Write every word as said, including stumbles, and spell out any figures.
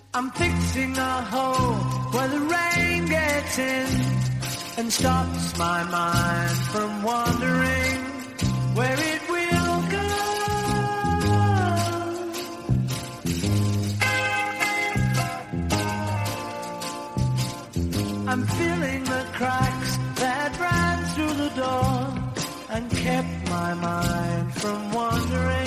I'm fixing a hole where the rain gets in and stops my mind from wandering where it will go. I'm filling the cracks that ran through the door and kept my mind from wandering.